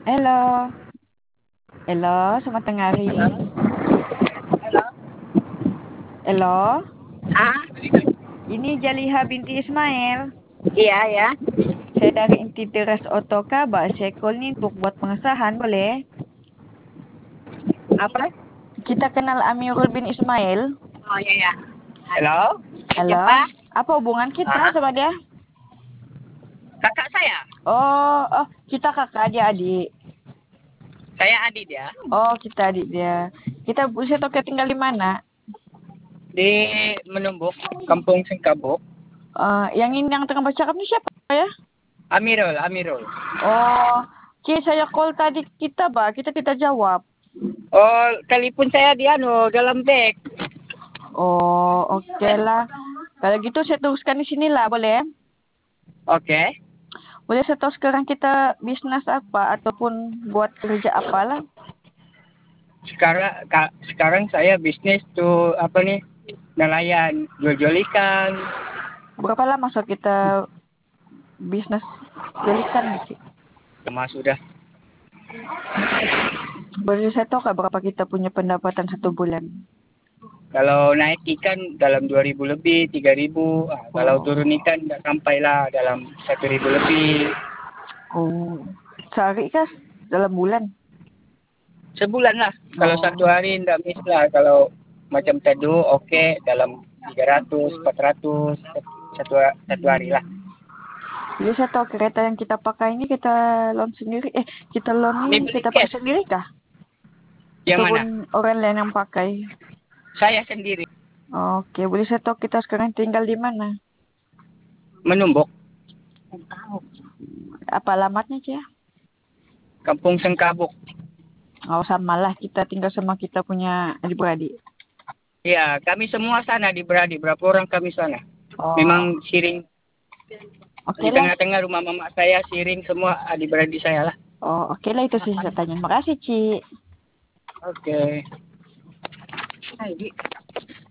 Halo. Halo, selamat tengah hari. Halo. Halo. Ah, Ini Jaliha binti Ismail. iya ya. Saya dari Inti Teras Otoka, saya call nih untuk buat pengesahan, boleh? Apa? Kita kenal Amirul bin Ismail. Oh iya ya. Halo. Halo. Siapa? Apa hubungan kita sama dia? Kakak saya. Kita kakak dia adik. Saya Adi dia. Oh, kita adik dia. Kita bisa tahu tinggal di mana? Di Menumbuk, Kampung Sengkabuk. Yang tengah bercakap ni siapa ya? Amirul. Oh, saya call tadi kita jawab. Oh, telepon saya di dalam bag. Oh, oke lah. Kalau gitu saya teruskan di sini lah, boleh? Oke. Boleh saya tahu sekarang kita bisnis apa ataupun buat kerja apalah? Sekarang saya bisnis tuh apa nih? Nelayan, jual ikan. Berapa lama kita bisnis jual ikan nih, Cik? Lama sudah. Boleh saya tahu berapa kita punya pendapatan satu bulan? Kalau naik ikan dalam 2.000 lebih, 3.000. Kalau turun ikan nggak sampai lah dalam 1.000 lebih. Oh, sehari kah? Dalam bulan? Sebulan lah. Kalau satu hari nggak miss lah. Kalau macam teduh oke, dalam 300, 400 satu hari lah. Jadi saya tahu kereta yang kita pakai ini kita loan sendiri. Kita loan ini kita pakai sendiri kah? Yang ataupun mana? orang lain yang pakai? Saya sendiri. Oke, boleh saya tahu kita sekarang tinggal di mana? Menumbuk. Apa alamatnya, Cia? Kampung Sengkabuk. Oh, samalah kita tinggal sama kita punya adik-beradik. Ya, kami semua sana di beradik. Berapa orang kami sana? Oh. Memang siring. Oke Di lah. tengah-tengah rumah mama saya siring semua adik-beradik saya lah. Oh, oke lah itu sih saya tanya. Makasih, Ci. Oke.